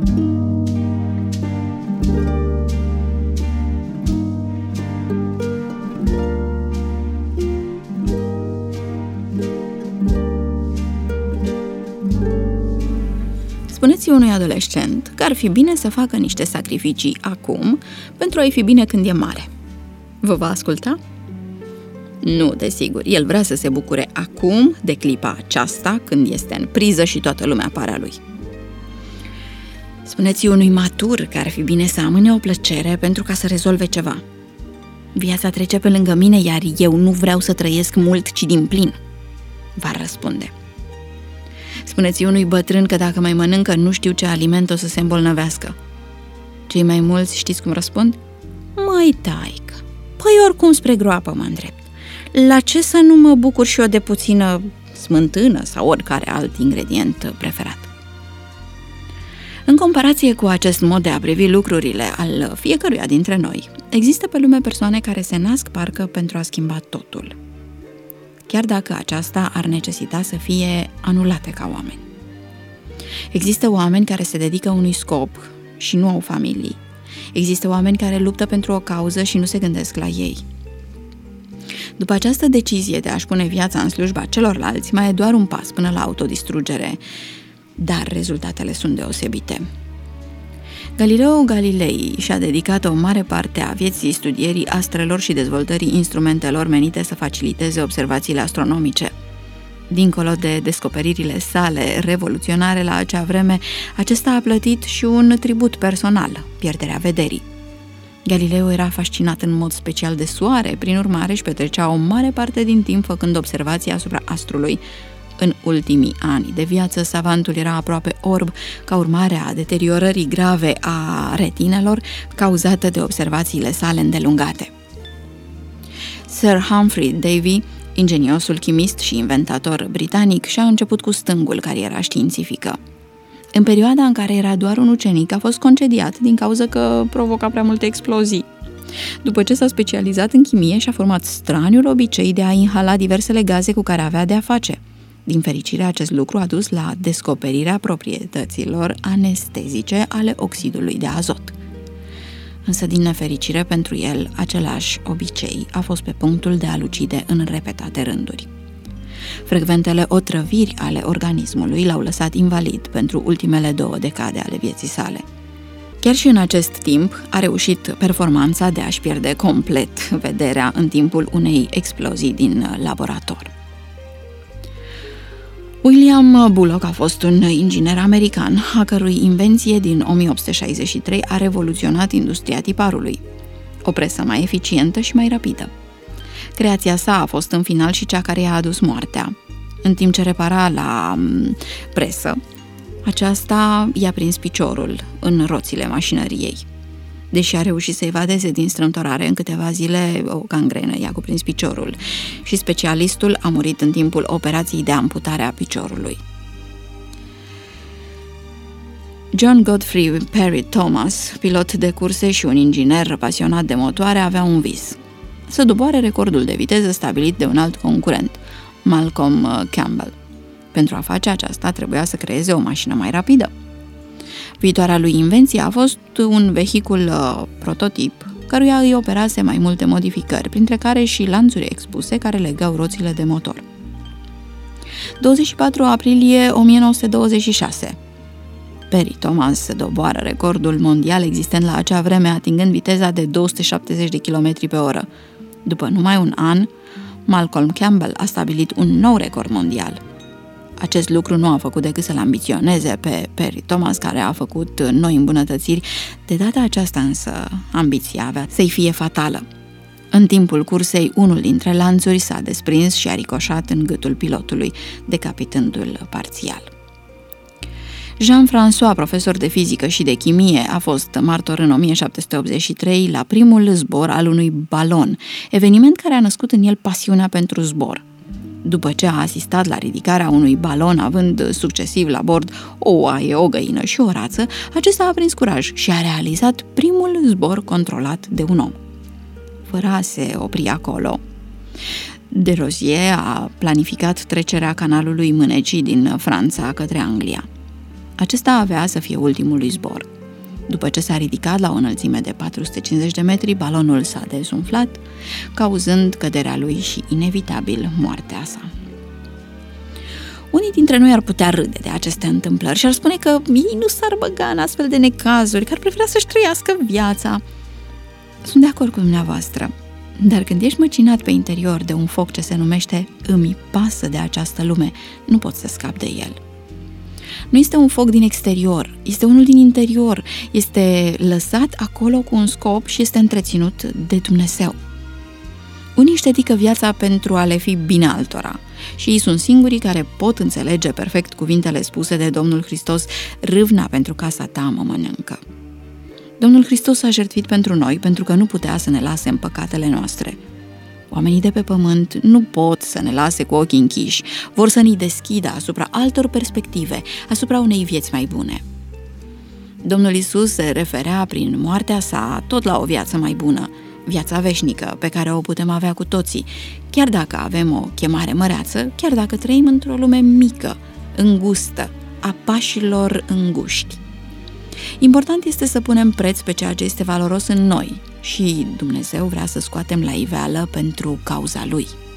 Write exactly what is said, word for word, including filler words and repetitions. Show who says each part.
Speaker 1: Spuneți unui adolescent că ar fi bine să facă niște sacrificii acum pentru a-i fi bine când e mare. Vă va asculta? Nu, desigur, el vrea să se bucure acum de clipa aceasta când este în priză și toată lumea pare a lui. Spuneți unui matur că ar fi bine să amâne o plăcere pentru ca să rezolve ceva. Viața trece pe lângă mine, iar eu nu vreau să trăiesc mult, ci din plin, va răspunde. Spuneți unui bătrân că dacă mai mănâncă nu știu ce aliment o să se îmbolnăvească. Cei mai mulți știți cum răspund? Măi, taică, păi oricum spre groapă mă îndrept. La ce să nu mă bucur și eu de puțină smântână sau oricare alt ingredient preferat? În comparație cu acest mod de a privi lucrurile al fiecăruia dintre noi, există pe lume persoane care se nasc parcă pentru a schimba totul, chiar dacă aceasta ar necesita să fie anulate ca oameni. Există oameni care se dedică unui scop și nu au familii. Există oameni care luptă pentru o cauză și nu se gândesc la ei. După această decizie de a-și pune viața în slujba celorlalți, mai e doar un pas până la autodistrugere, dar rezultatele sunt deosebite. Galileo Galilei și-a dedicat o mare parte a vieții studierii astrelor și dezvoltării instrumentelor menite să faciliteze observațiile astronomice. Dincolo de descoperirile sale revoluționare la acea vreme, acesta a plătit și un tribut personal, pierderea vederii. Galileo era fascinat în mod special de soare, prin urmare își petrecea o mare parte din timp făcând observații asupra astrului. În ultimii ani de viață, savantul era aproape orb ca urmare a deteriorării grave a retinelor cauzată de observațiile sale îndelungate. Sir Humphrey Davy, ingeniosul chimist și inventator britanic, și-a început cu stângul cariera științifică. În perioada în care era doar un ucenic, a fost concediat din cauza că provoca prea multe explozii. După ce s-a specializat în chimie, și-a format straniul obicei de a inhala diversele gaze cu care avea de a face. Din fericire, acest lucru a dus la descoperirea proprietăților anestezice ale oxidului de azot. Însă, din nefericire pentru el, același obicei a fost pe punctul de a-l ucide în repetate rânduri. Frecventele otrăviri ale organismului l-au lăsat invalid pentru ultimele două decade ale vieții sale. Chiar și în acest timp a reușit performanța de a-și pierde complet vederea în timpul unei explozii din laborator. William Bullock a fost un inginer american, a cărui invenție din o mie opt sute șaizeci și trei a revoluționat industria tiparului. O presă mai eficientă și mai rapidă. Creația sa a fost în final și cea care i-a adus moartea. În timp ce repara la presă, aceasta i-a prins piciorul în roțile mașinăriei. Deși a reușit să evadeze din strâmtorare, în câteva zile o gangrenă i-a cuprins piciorul și specialistul a murit în timpul operației de amputare a piciorului. John Godfrey Parry Thomas, pilot de curse și un inginer pasionat de motoare, avea un vis: să doboare recordul de viteză stabilit de un alt concurent, Malcolm Campbell. Pentru a face aceasta, trebuia să creeze o mașină mai rapidă. Viitoarea lui invenție a fost un vehicul uh, prototip, căruia îi operase mai multe modificări, printre care și lanțuri expuse care legau roțile de motor. douăzeci și patru aprilie o mie nouă sute douăzeci și șase. Parry Thomas doboară recordul mondial existent la acea vreme, atingând viteza de două sute șaptezeci de kilometri pe oră. După numai un an, Malcolm Campbell a stabilit un nou record mondial. Acest lucru nu a făcut decât să-l ambiționeze pe Parry Thomas, care a făcut noi îmbunătățiri. De data aceasta însă, ambiția avea să-i fie fatală. În timpul cursei, unul dintre lanțuri s-a desprins și a ricoșat în gâtul pilotului, decapitându-l parțial. Jean-François, profesor de fizică și de chimie, a fost martor în o mie șapte sute optzeci și trei la primul zbor al unui balon, eveniment care a născut în el pasiunea pentru zbor. După ce a asistat la ridicarea unui balon, având succesiv la bord o oaie, o găină și o rață, acesta a prins curaj și a realizat primul zbor controlat de un om. Fără a se opri acolo, Desrosiers a planificat trecerea canalului Mânecii din Franța către Anglia. Acesta avea să fie ultimul lui zbor. După ce s-a ridicat la o înălțime de patru sute cincizeci de metri, balonul s-a desumflat, cauzând căderea lui și, inevitabil, moartea sa. Unii dintre noi ar putea râde de aceste întâmplări și ar spune că ei nu s-ar băga în astfel de necazuri, că ar prefera să-și trăiască viața. Sunt de acord cu dumneavoastră, dar când ești măcinat pe interior de un foc ce se numește "îmi pasă de această lume", nu poți să scapi de el. Nu este un foc din exterior, este unul din interior, este lăsat acolo cu un scop și este întreținut de Dumnezeu. Unii își dedică viața pentru a le fi bine altora și ei sunt singurii care pot înțelege perfect cuvintele spuse de Domnul Hristos: "Râvna pentru casa ta mă mănâncă". Domnul Hristos s-a jertfit pentru noi pentru că nu putea să ne lase în păcatele noastre. Oamenii de pe pământ nu pot să ne lase cu ochii închiși, vor să ne deschidă asupra altor perspective, asupra unei vieți mai bune. Domnul Iisus se referea prin moartea sa tot la o viață mai bună, viața veșnică pe care o putem avea cu toții, chiar dacă avem o chemare măreață, chiar dacă trăim într-o lume mică, îngustă, a pașilor înguști. Important este să punem preț pe ceea ce este valoros în noi și Dumnezeu vrea să scoatem la iveală pentru cauza Lui.